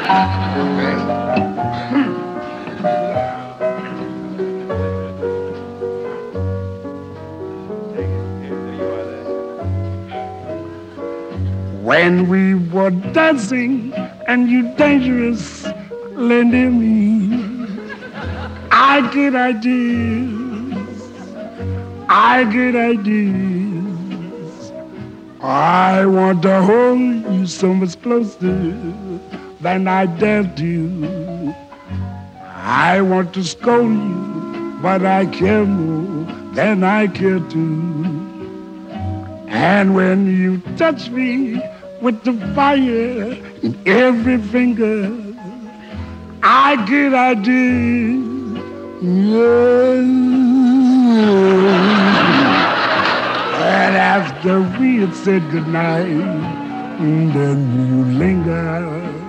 When we were dancing and you dangerous near me, I get ideas, I get ideas. I want to hold you so much closer than I dare do. I want to scold you, but I care more than I care to. And when you touch me with the fire in every finger, I get ideas. Yeah. And after we had said goodnight, then you linger.